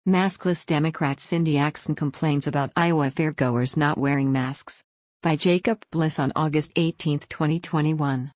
Maskless Democrat Cindy Axne complains about Iowa fairgoers not wearing masks. By Jacob Bliss on August 18, 2021.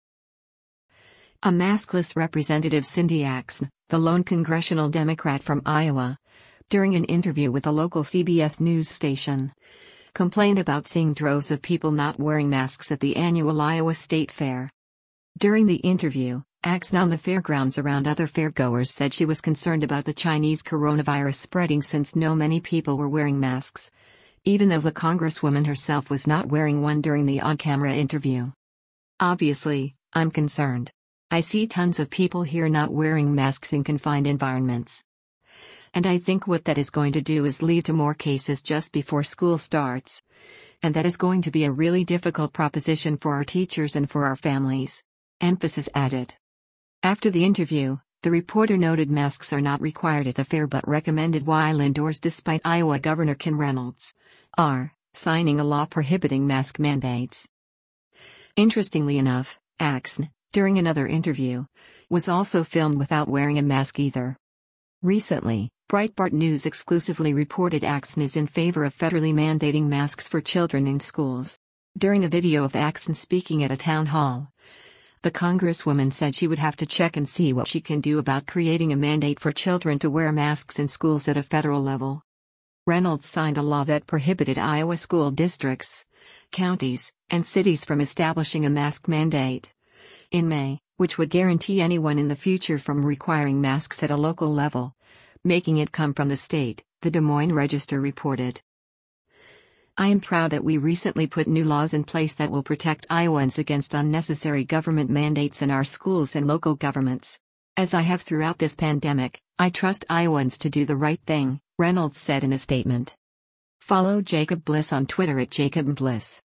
A maskless Representative Cindy Axne, the lone congressional Democrat from Iowa, during an interview with a local CBS News station, complained about seeing droves of people not wearing masks at the annual Iowa State Fair. During the interview, Axne on the fairgrounds around other fairgoers said she was concerned about the Chinese coronavirus spreading since many people were wearing masks, even though the congresswoman herself was not wearing one during the on-camera interview. Obviously, I'm concerned. I see tons of people here not wearing masks in confined environments. And I think what that is going to do is lead to more cases just before school starts. And that is going to be a really difficult proposition for our teachers and for our families. Emphasis added. After the interview, the reporter noted masks are not required at the fair but recommended while indoors despite Iowa Governor Kim Reynolds signing a law prohibiting mask mandates. Interestingly enough, Axne, during another interview, was also filmed without wearing a mask either. Recently, Breitbart News exclusively reported Axne is in favor of federally mandating masks for children in schools. During a video of Axne speaking at a town hall, the congresswoman said she would have to check and see what she can do about creating a mandate for children to wear masks in schools at a federal level. Reynolds signed a law that prohibited Iowa school districts, counties, and cities from establishing a mask mandate in May, which would guarantee anyone in the future from requiring masks at a local level, making it come from the state, the Des Moines Register reported. I am proud that we recently put new laws in place that will protect Iowans against unnecessary government mandates in our schools and local governments. As I have throughout this pandemic, I trust Iowans to do the right thing, Reynolds said in a statement. Follow Jacob Bliss on Twitter at Jacob Bliss.